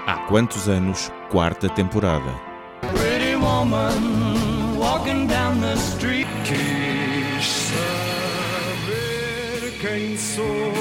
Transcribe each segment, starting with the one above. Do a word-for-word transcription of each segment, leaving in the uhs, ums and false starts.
Há quantos anos, quarta temporada. Pretty woman walking down the street. Que saber quem sou.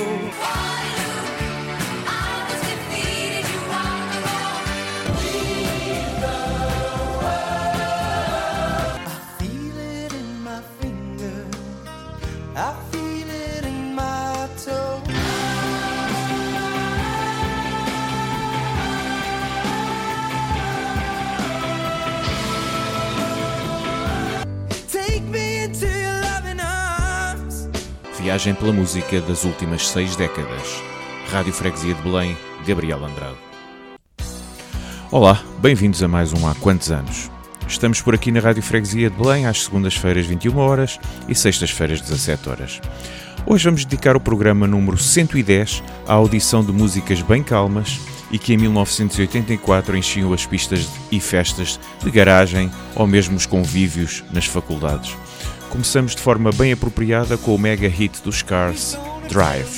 Viagem pela música das últimas seis décadas. Rádio Freguesia de Belém, Gabriel Andrade. Olá, bem-vindos a mais um Há Quantos Anos. Estamos por aqui na Rádio Freguesia de Belém às segundas-feiras vinte e uma horas e sextas-feiras dezassete horas. Hoje vamos dedicar o programa número cento e dez à audição de músicas bem calmas e que em mil novecentos e oitenta e quatro enchiam as pistas e festas de garagem ou mesmo os convívios nas faculdades. Começamos de forma bem apropriada com o mega hit dos Cars, Drive.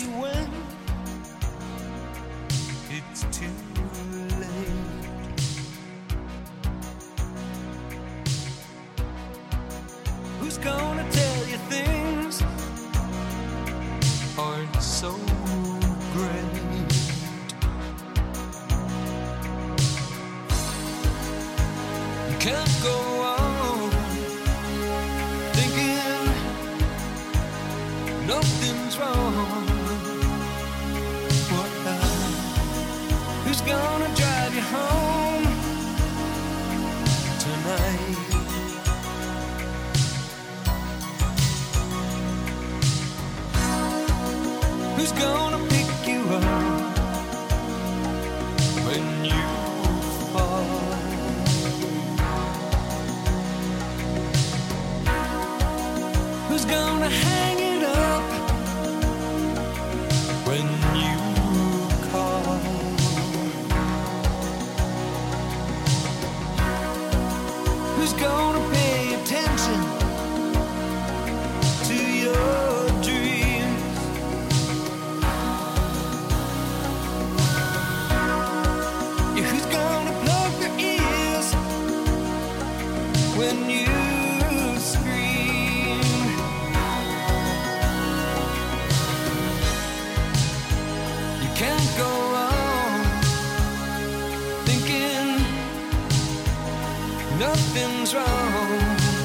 Nothing's wrong.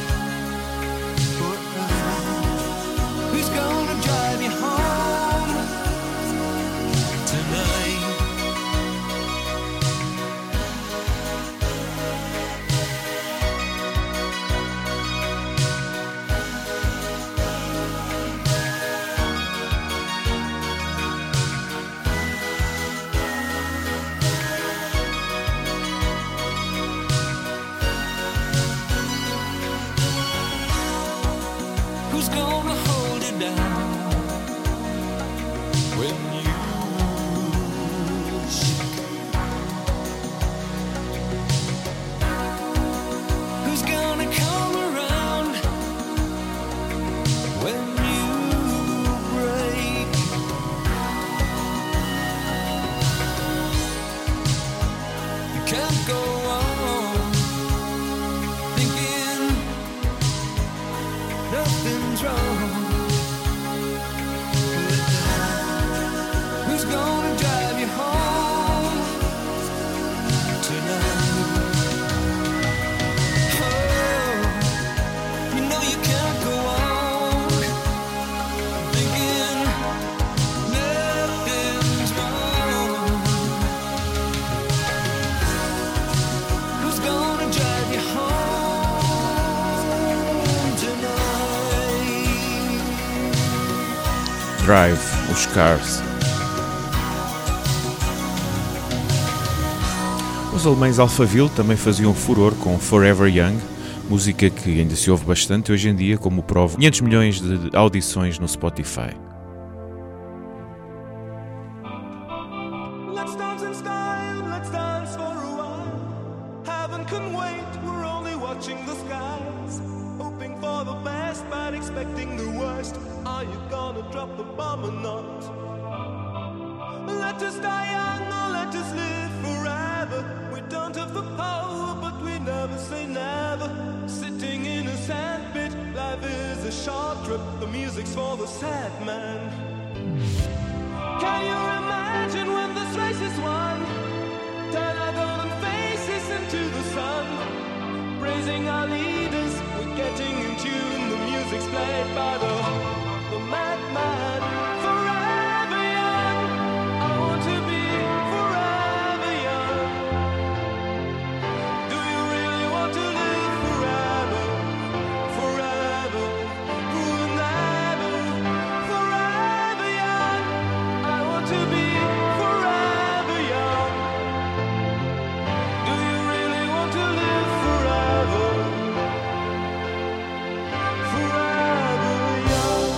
Who's gonna drive you home tonight? Who's gonna hold it down when you shake? Who's gonna come around when you break? You can't go on thinking nothing's wrong. Who's gonna drive you home tonight? Oh, you know you can't go on thinking nothing's wrong. Who's gonna drive you home tonight? Drive, os Cars. Os alemães Alphaville também faziam furor com Forever Young, música que ainda se ouve bastante hoje em dia, como prova quinhentos milhões de audições no Spotify. Let's dance in style, let's dance for a while. Heaven can wait, we're only watching the skies. Hoping for the best, but expecting the worst. Are you gonna drop the bomb or not? Let us die young or let us live forever. trip, the music's for the sad man. Can you imagine when this race is won? Turn our golden faces into the sun, praising our leaders, we're getting in tune. The music's played by the, the madman. Forever young, I want to be forever young. Do you really want to live forever? Forever, forever, forever young. I want to be forever young. Do you really want to live forever? Forever young.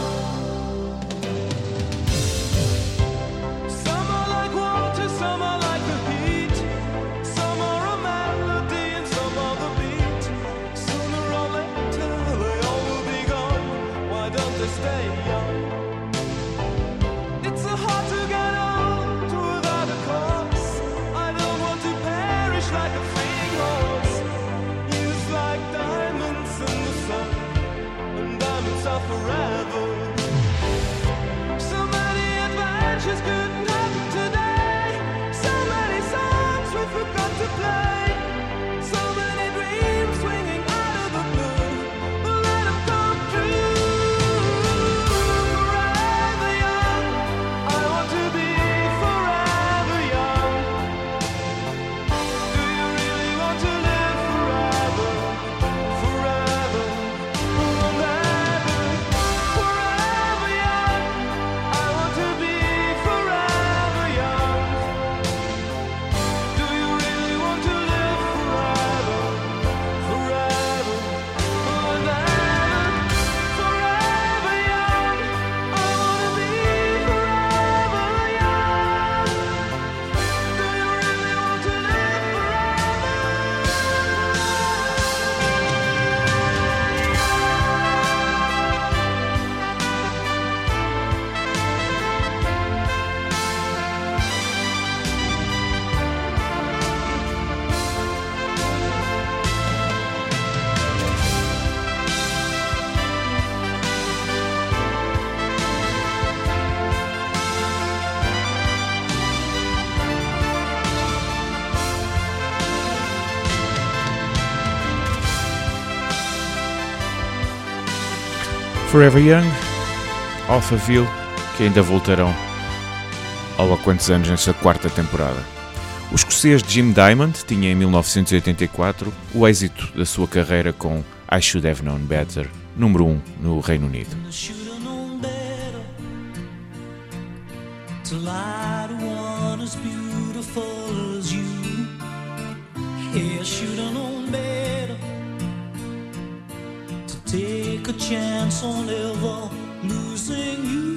Some are like water, some are like the heat. Some are a melody and some are the beat. Sooner or later they all will be gone. Why don't they stay young? It's so hard to get old without a cause. I don't want to perish like a fleeing horse. Used like diamonds in the sun, and diamonds are forever. So many adventures couldn't happen today. So many songs we forgot to play. So many dreams swinging out of the blue. But let them come true. Forever young, I want to be forever young. Do you really want to live forever? Forever, forever, forever young. I want to be forever young. Do you really want to live forever? Forever, forever, forever young. I want to be forever young. Do you really want to live Forever Young, Alphaville, que ainda voltarão ao há quantos anos nesta quarta temporada. O escocês Jim Diamond tinha em mil novecentos e oitenta e quatro o êxito da sua carreira com I Should Have Known Better, número um no Reino Unido. I should have known better to lie to one as beautiful as you. Yeah, I should have known better to take a chance on ever losing you.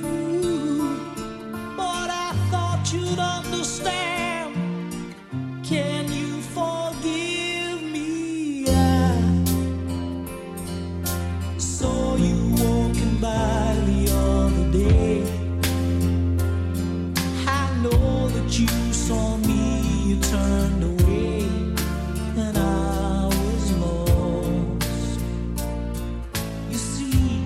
But I thought you'd understand. Can you forgive me? I saw you walking by the other day. I know that you saw me, you turned away, and I was lost. You see,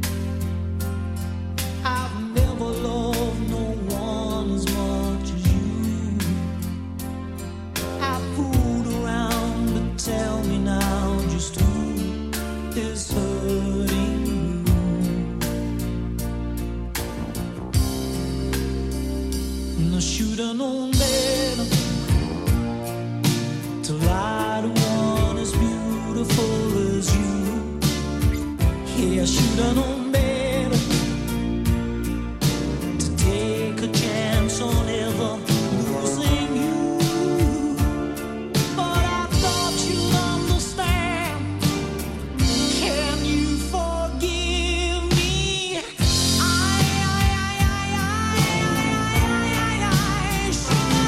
I've never loved no one as much as you. I fooled around, but tell me now just who is hurting you. And I should've known better to lie to one as beautiful as you. Yeah, I should've known better to take a chance on ever losing you. But I thought you'd understand. Can you forgive me? I, I, I, I, I, I, I, I, I should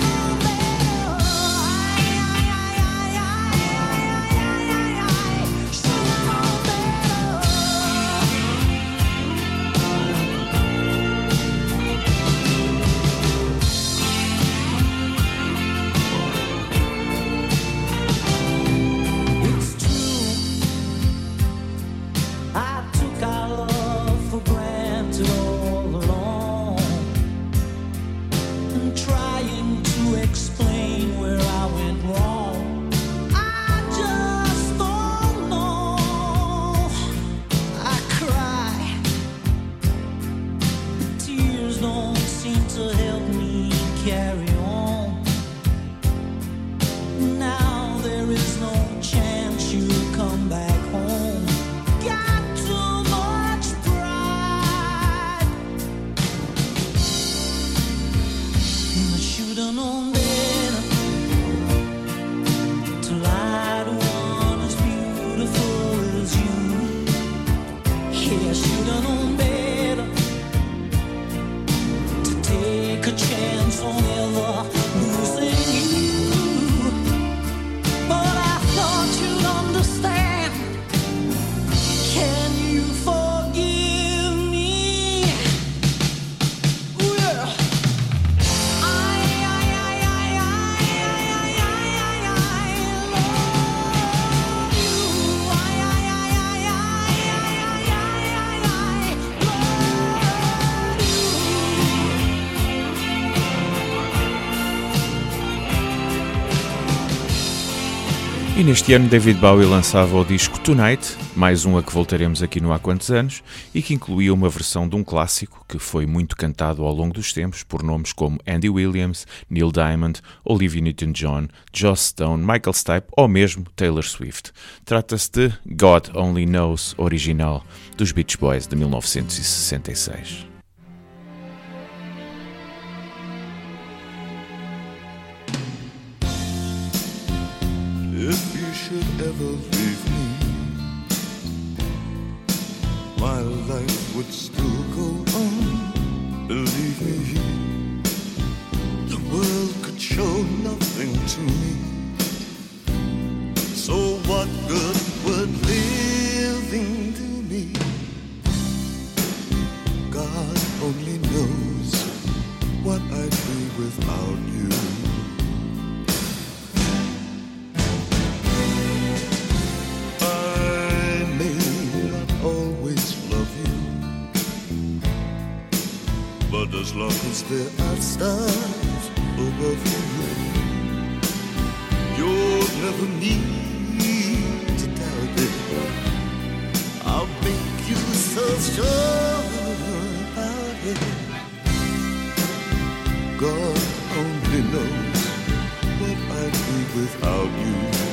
E neste ano David Bowie lançava o disco Tonight, mais um a que voltaremos aqui no Há Quantos Anos, e que incluía uma versão de um clássico que foi muito cantado ao longo dos tempos por nomes como Andy Williams, Neil Diamond, Olivia Newton-John, Joss Stone, Michael Stipe ou mesmo Taylor Swift. Trata-se de God Only Knows, original dos Beach Boys de mil novecentos e sessenta e seis. If you should ever leave me, my life would still go on. Believe me, the world could show nothing to me. So what good would living do me? God only knows what I'd be without you. But as long as there are stars above you, you'll never need to doubt it. I'll make you so sure about it. God only knows what I'd be without you.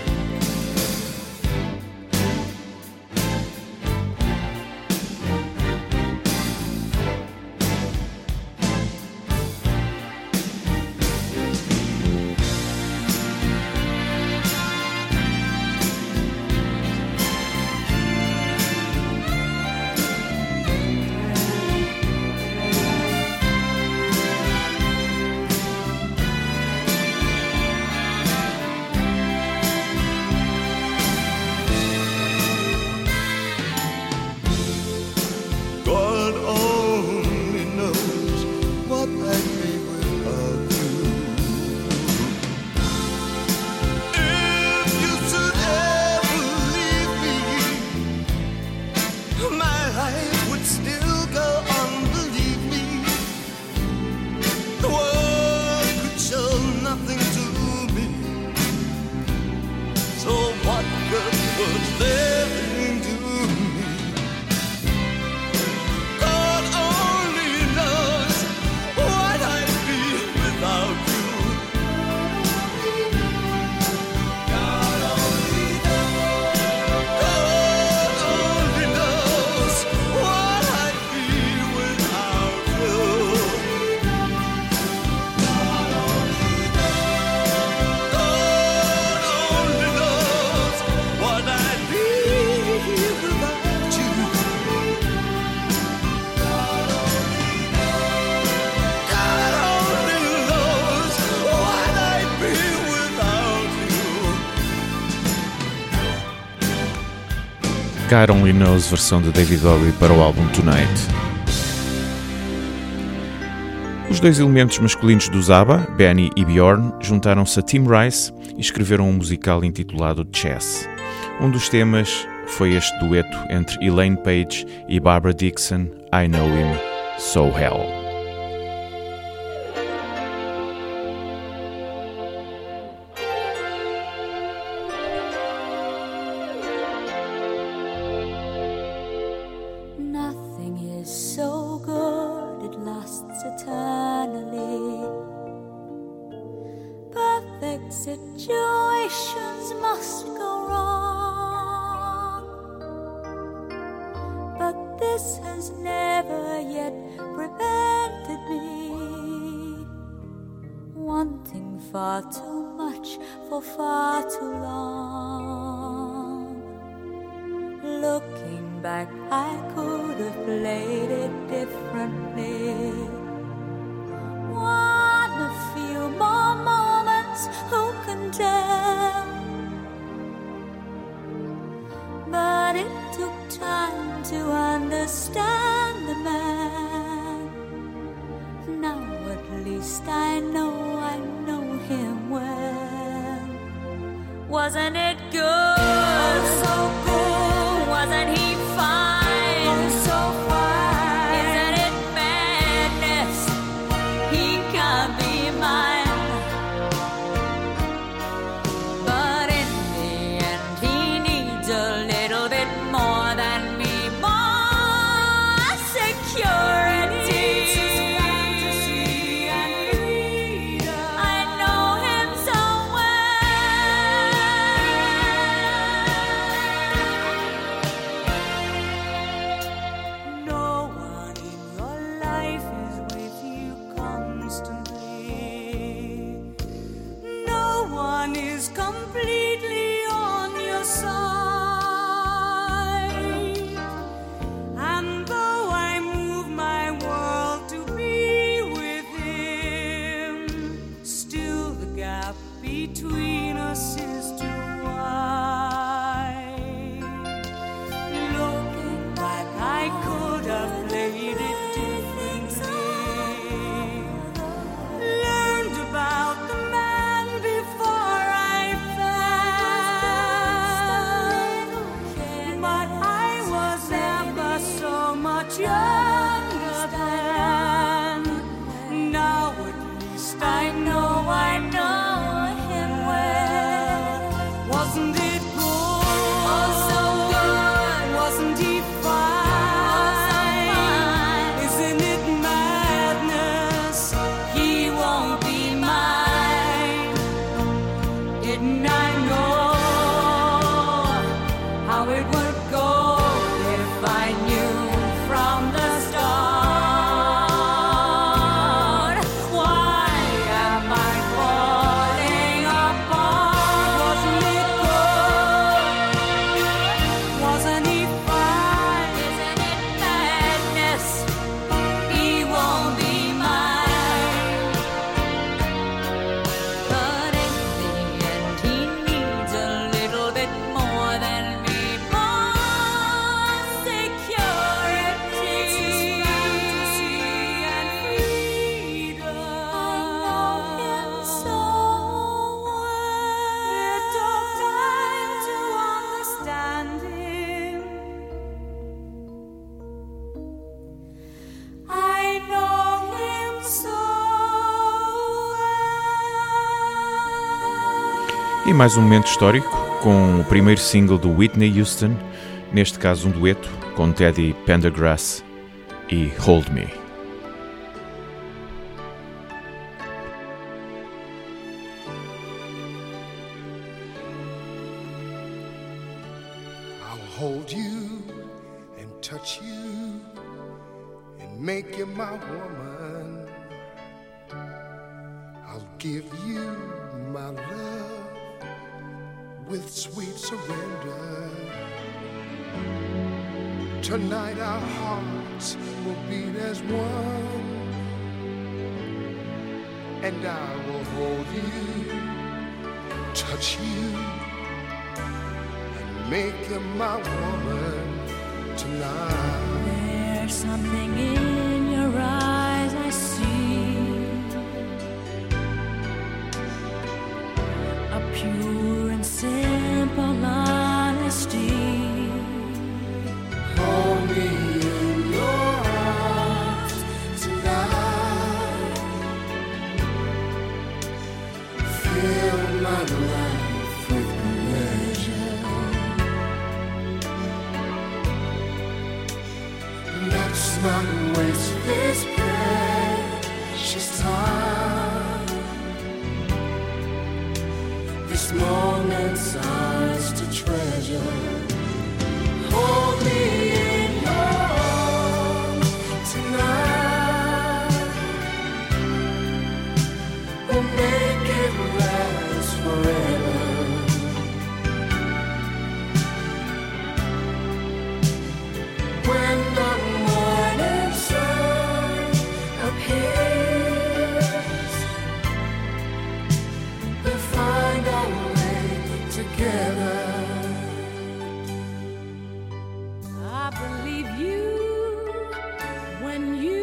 God Only Knows, versão de David Bowie para o álbum Tonight. Os dois elementos masculinos dos ABBA, Benny e Bjorn, juntaram-se a Tim Rice e escreveram um musical intitulado Chess. Um dos temas foi este dueto entre Elaine Paige e Barbara Dickson, I Know Him So Well. Situations must go wrong, but this has never yet prevented me wanting far too much for far too long. Looking back, I could have played it differently. One a few more moments, who can tell? But it took time to understand the man. Now at least I know I know him well. Wasn't it good? Oh, so good. Wasn't he fine? Oh, so fine. Isn't it madness? He can't be mine. But in between us is too wide. Looking back, I could have played it differently. Learned about the man before I fell, but I was never so much younger then. Now at least I know, I know him well. Wasn't it good? Oh, so good. Wasn't he fine? Isn't it madness? He won't be mine. Didn't I know how it would go if I knew from the start? Why am I falling apart? Wasn't it good? Wasn't he fine? Isn't it madness? He won't be mine. But in the end, he needs a little bit more than me. More security and freedom. I know him so well. It took time to understand him. I know him so well. E mais um momento histórico com o primeiro single do Whitney Houston, neste caso um dueto com Teddy Pendergrass e Hold Me. I'll hold you and touch you and make you my woman. I'll give you my love with sweet surrender. Tonight our hearts will beat as one, and I will hold you, touch you, and make you my woman tonight. There's something in your eyes I see, a pure and simple honesty. Hold me in your arms tonight. Fill my life with pleasure. Let's not waste this precious time. This moment's ours to treasure. Hold me in your arms tonight. We'll make it last forever. When the morning sun appears, we'll find our way together. I believe you when you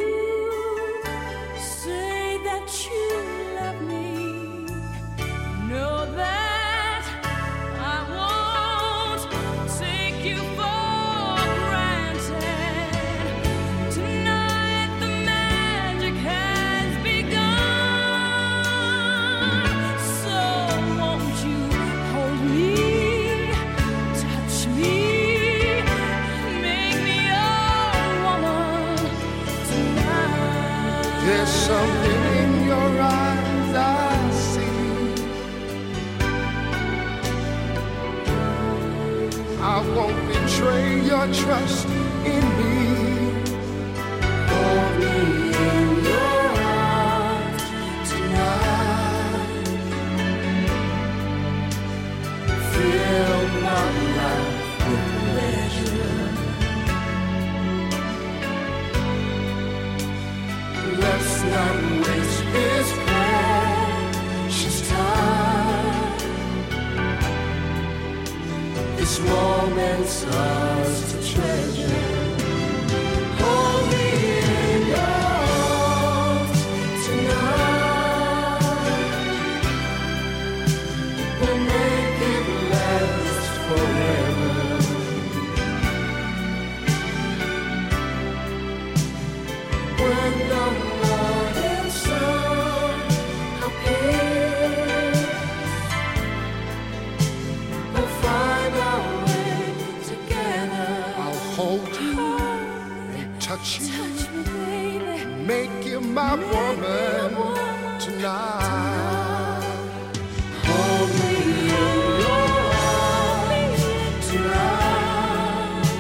say that you love me. Know that I won't take you for granted. Tonight the magic has begun. So won't you hold me, touch me, make me your woman tonight. There's something in your eyes I see. I won't betray your trust in me. Hold me in your arms tonight. Fill my life with pleasure. Let's not waste this precious time. This moment's ours to treasure. Hold me in your arms tonight. We'll make it last forever. When the morning sun appears, we'll find our way together. I'll hold you and touch you, make you my woman tonight. Hold me in your arms tonight.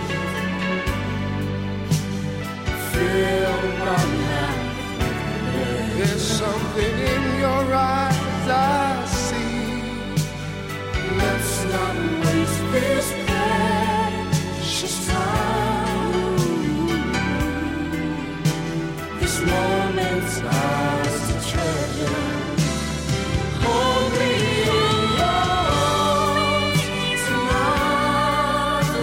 Feel my life. There's something in your eyes I see. Let's not waste this precious time. This moment's ours to treasure. Hold me in your arms tonight.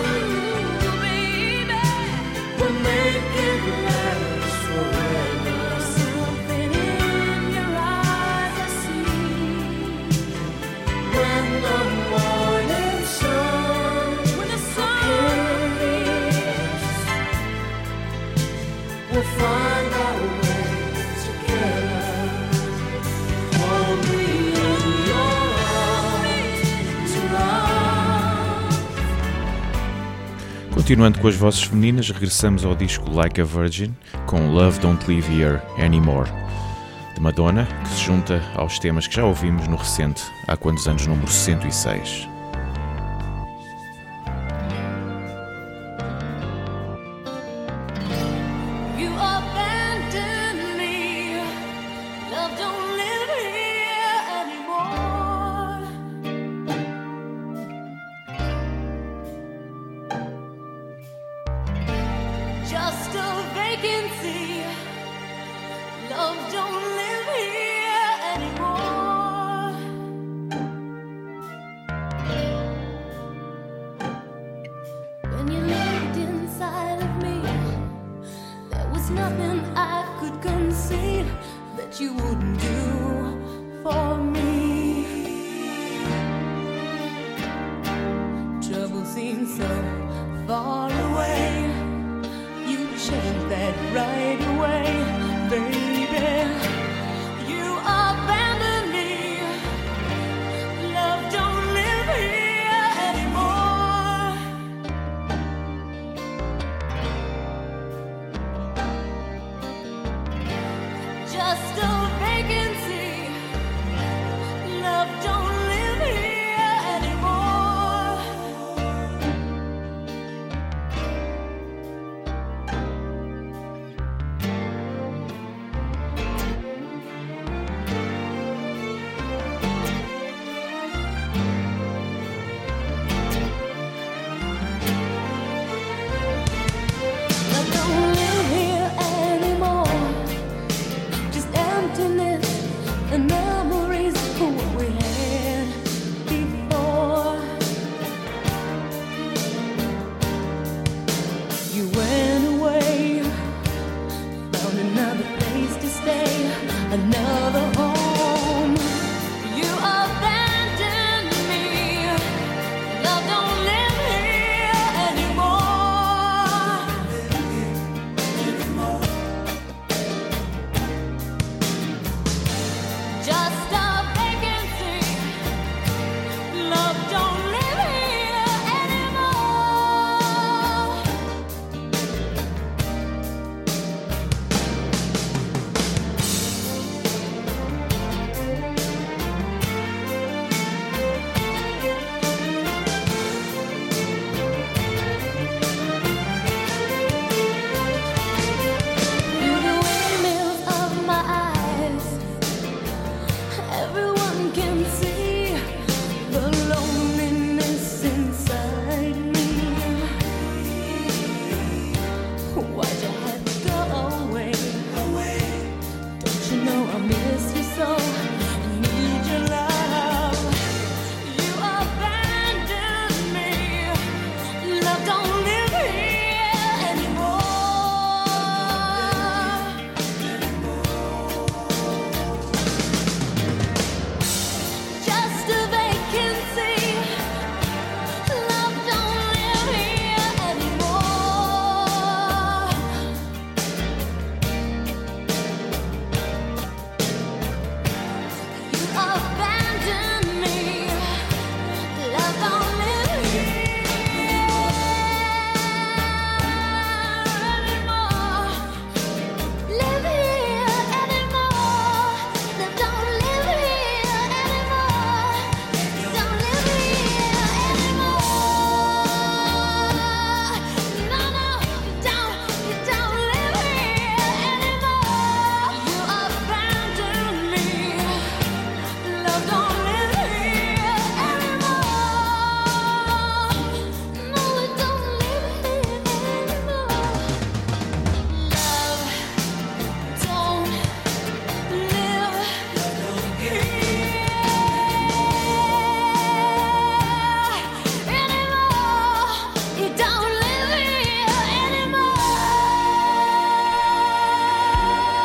We'll make it last forever. Something in your eyes I see. When the morning sun appears, we'll find our way together. Hold me in your arms tonight. Continuando com as vozes femininas, regressamos ao disco Like a Virgin, com Love Don't Live Here Anymore, de Madonna, que se junta aos temas que já ouvimos no recente Há Quantos Anos número cento e seis. You abandoned me. Love don't live here anymore. Just a vacancy. Love don't live here anymore. When you looked inside of me, there was nothing I could conceive that you wouldn't do for me. Trouble seems so far away. You changed that right away, baby. You abandoned me. Love don't live here anymore. Just a vacancy. Love don't live here anymore.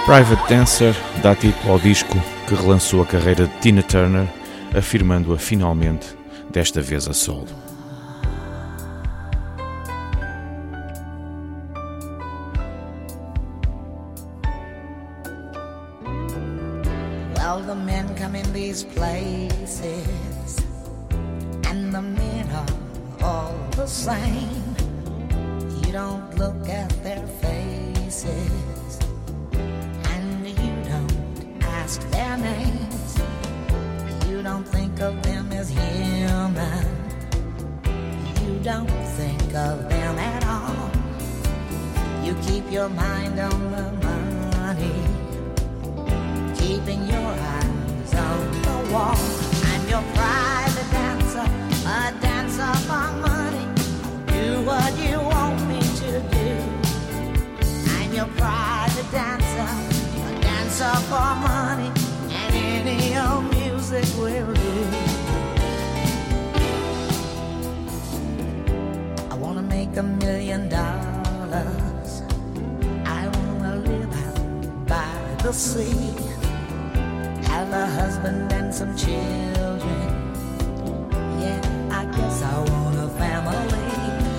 Private Dancer dá título ao disco que relançou a carreira de Tina Turner, afirmando-a finalmente, desta vez a solo. Well, the men come in these places, and the men are all the same. You don't look at their faces, and you don't ask their names. You don't think of them as human. You don't think of them at all. You keep your mind on the money, keeping your eyes on the wall. I'm your private dancer, a dancer for money. Do what you want me to do. I'm your private dancer, a dancer for money, and any old music will do. I wanna make a million dollars. I wanna live out by the sea, have a husband and some children. Yeah, I guess I want a family.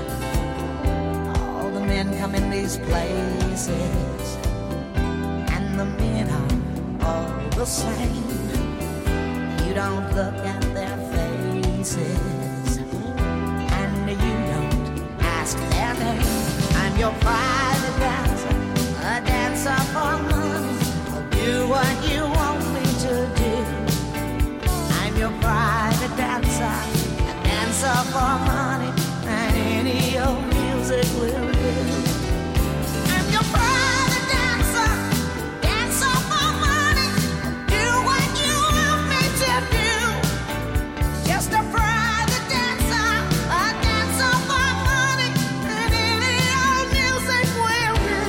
All the men come in these places, and the men are all the same. You don't look at their faces, and you don't ask their name. I'm your private dancer, a dancer for money. I'll do what you want me to do. I'm your private dancer, a dancer for money, and any old music will do. I'm your private dancer, dancer for money. Do what you want me to do. Just a private dancer, a dancer for money, and any old music will do.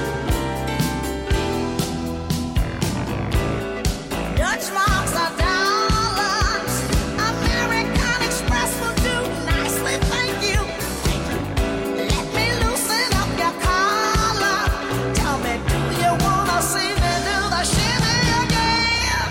Dutch marks are dollars, American Express will do nicely, thank you. Let me loosen up your collar. Tell me, do you wanna see me do the shimmy again?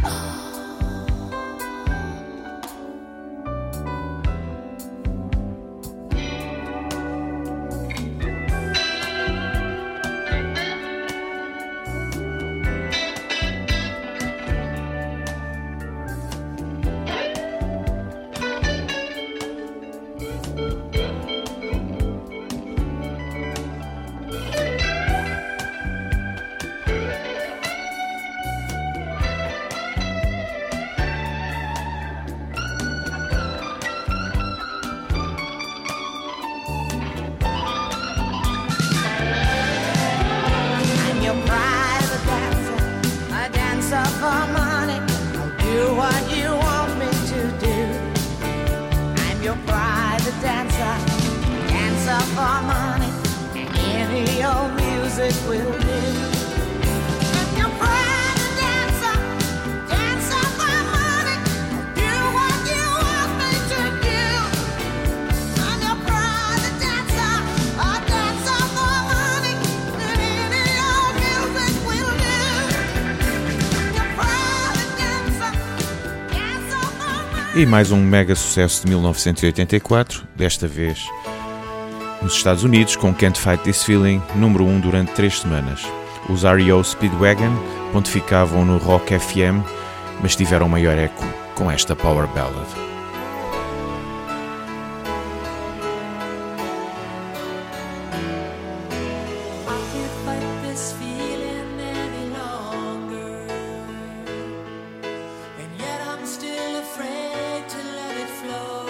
I'm your private dancer, a dancer for money. I'll do what you want me to do. I'm your private dancer, dancer for money, and any old music will do. I'm your private dancer, dancer for money. I'll do what you want me to do. I'm your private dancer, a dancer for money, and any old music will do. I'm your private dancer, dancer for money. E mais um mega sucesso de mil novecentos e oitenta e quatro, desta vez nos Estados Unidos, com Can't Fight This Feeling, número um durante três semanas. Os R E O Speedwagon pontificavam no Rock F M, mas tiveram maior eco com esta power ballad. I can't fight this feeling any longer, and yet I'm still afraid to let it flow.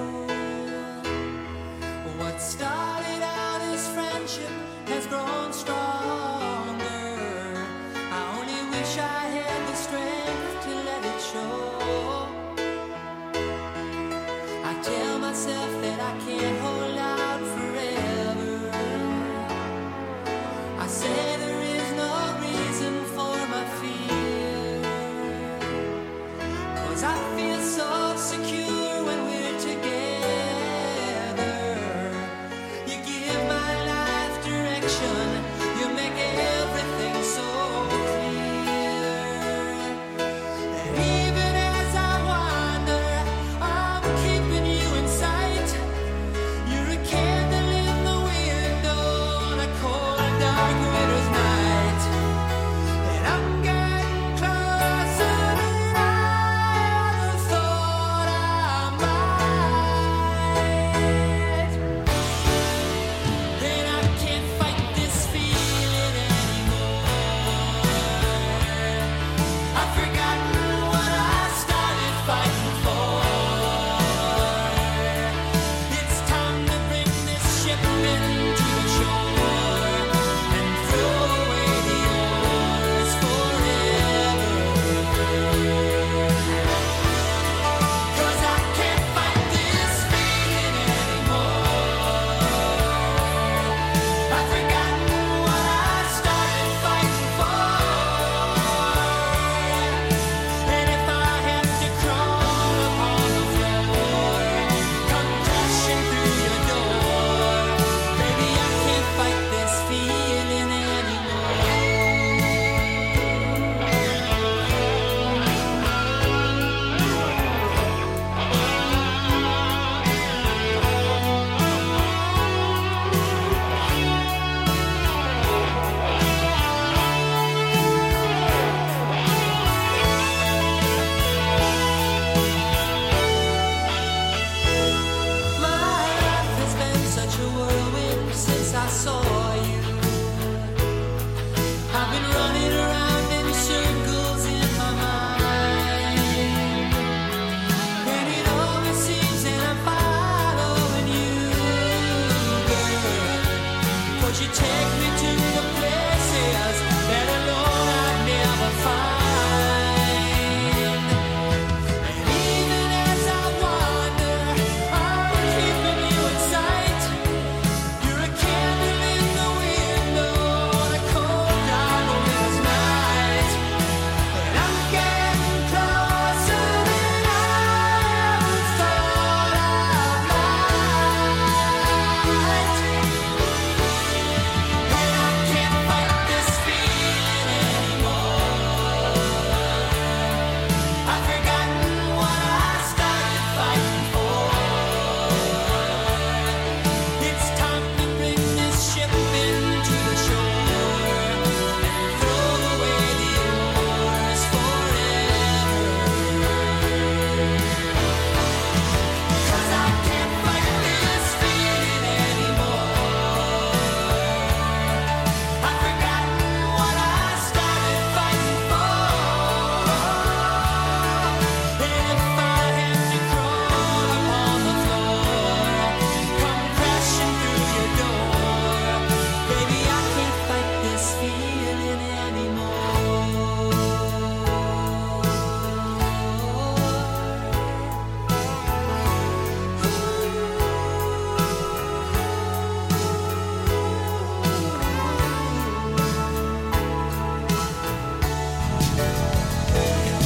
What started out as friendship has grown stronger. I only wish I had the strength to let it show. I tell myself that I can't hold out forever. I say there is no reason for my fear, 'cause I feel so secure when we're together. You give my life direction, you make everything so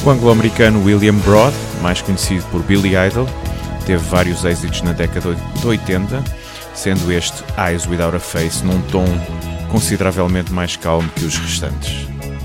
O anglo-americano William Broad, mais conhecido por Billy Idol, teve vários êxitos na década de oitenta, sendo este Eyes Without a Face num tom consideravelmente mais calmo que os restantes.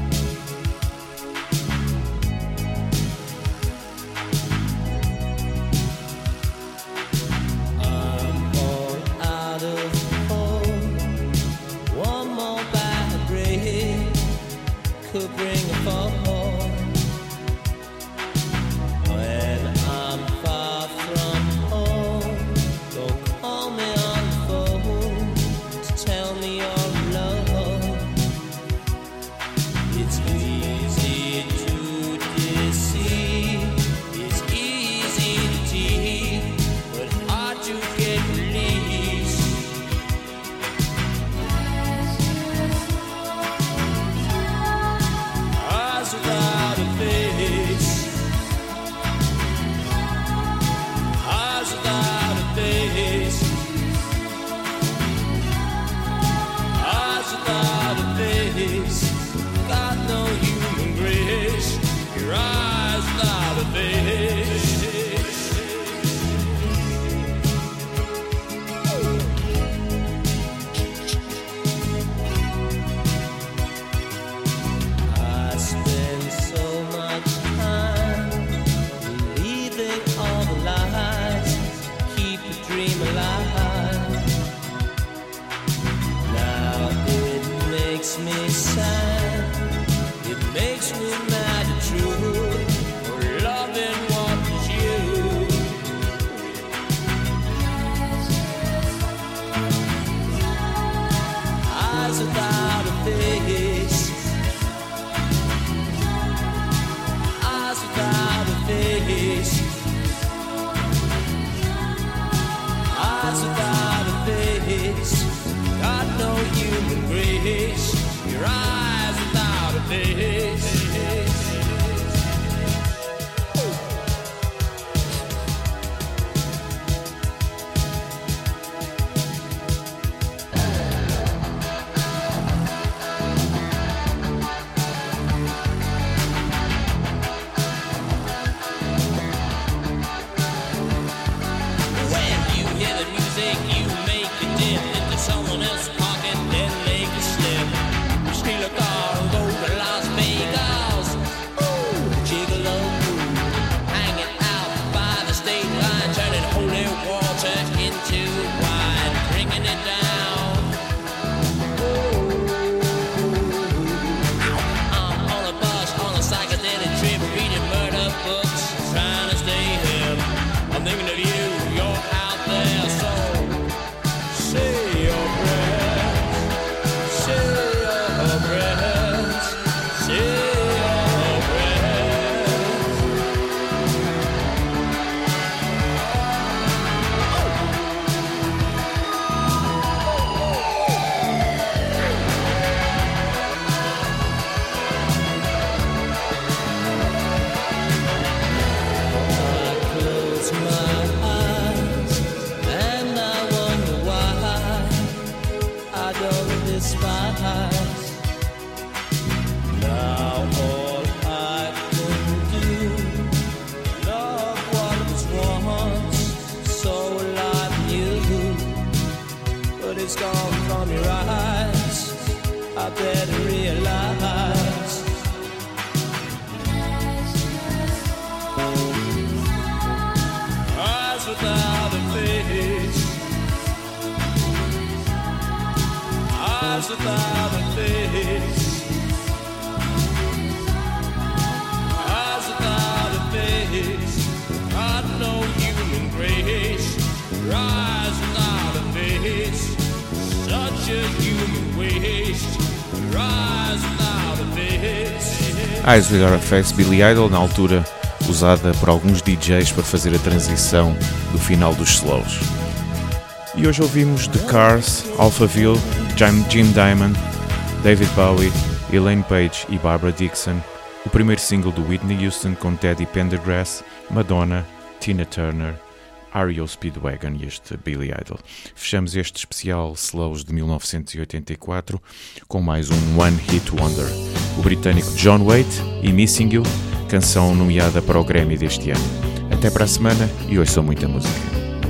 Eyes Without a Face, Billy Idol, na altura usada por alguns D Js para fazer a transição do final dos slows. E hoje ouvimos The Cars, Alphaville, Jim Diamond, David Bowie, Elaine Paige e Barbara Dickson, o primeiro single do Whitney Houston com Teddy Pendergrass, Madonna, Tina Turner, R E O Speedwagon e este Billy Idol. Fechamos este especial Slows de mil novecentos e oitenta e quatro com mais um One Hit Wonder. O britânico John Waite e Missing You canção nomeada para o Grammy deste ano. Até para a semana e ouçam muita música.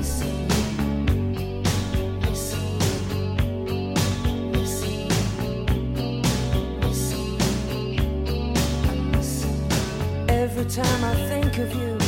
Every time I think of you,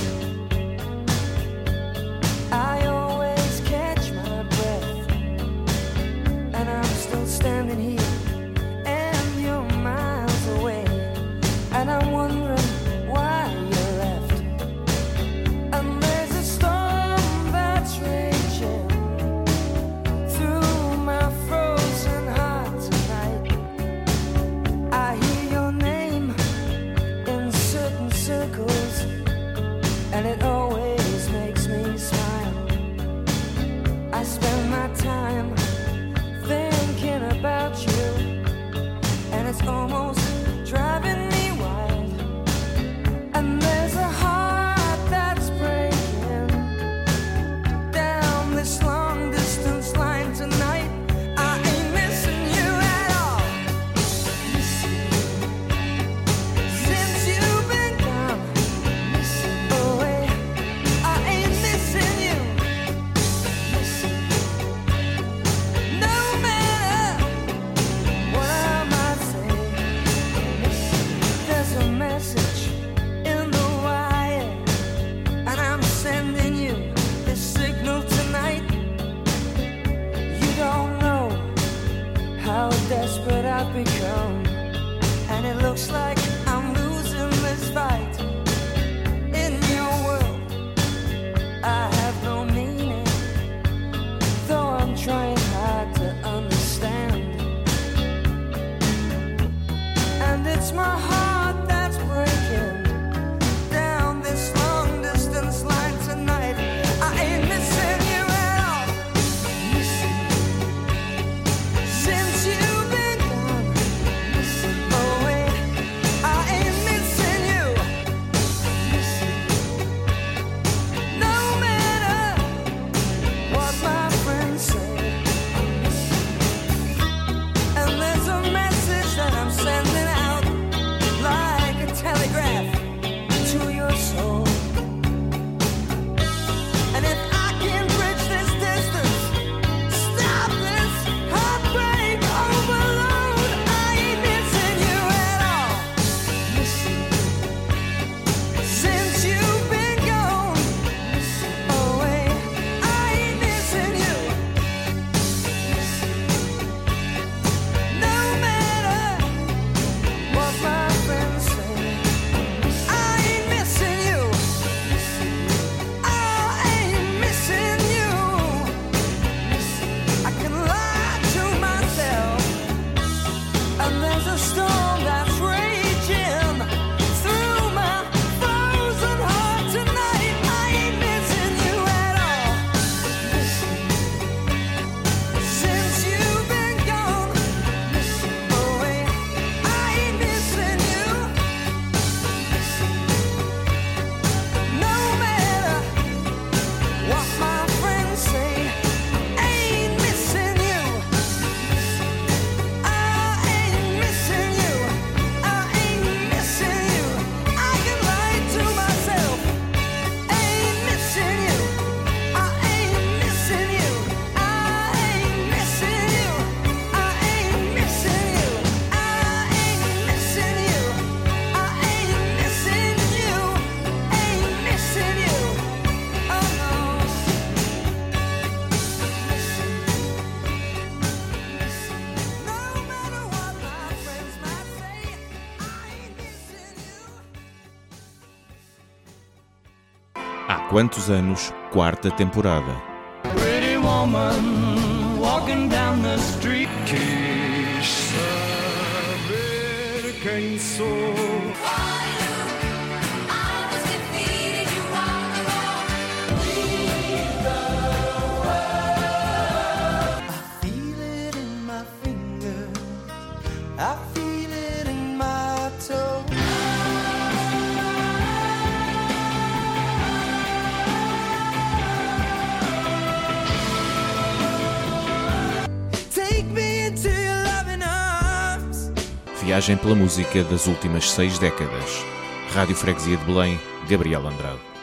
I always catch my breath, and I'm still standing here, and you're miles away, and I'm wondering why you left. And there's a storm that's raging through my frozen heart tonight. I hear your name in certain circles, and it always makes me smile. I spend my time thinking about you, and it's almost driving me wild. And there's a heart that's breaking down this long distance line tonight. I ain't missing you at all. Since you've been gone away, I ain't missing you. No matter what I might say, there's a message in the wire, and I'm sending you this signal tonight. You don't know how desperate I've become, and it looks like I'm losing this fight. In your world, I have no meaning, though I'm trying hard to understand. And it's my heart that's breaking down this long distance line tonight. I ain't missing you at all. Since you've been gone away, I ain't missing you. No matter what my friends say. And there's a message that I'm sending out like a telegraph to your soul. And if I can bridge this distance, stop this heartbreak overload, I ain't missing you at all. Since you've been gone away, I ain't missing you. No matter what my friends say, I ain't missing you. I ain't missing you. I can lie to myself, and there's a storm that's raging through my frozen heart tonight. I ain't missing you at all. Since you've been gone away, I ain't missing you. No matter what my friends say, I ain't missing you. I ain't missing you. I ain't missing you. I can lie to myself. Ain't missing you. I ain't missing you. I ain't missing you. I ain't missing you. I ain't missing you. I ain't missing you. Ain't missing you. Oh no. No matter what my friends might say, I ain't missing you. Há quantos anos? Quarta temporada. Pretty woman walking down the street. Que saber quem sou. Feel it in my fingers, I feel it in my toe. Take me into your loving arms. Viagem pela música das últimas seis décadas. Rádio Freguesia de Belém, Gabriel Andrade.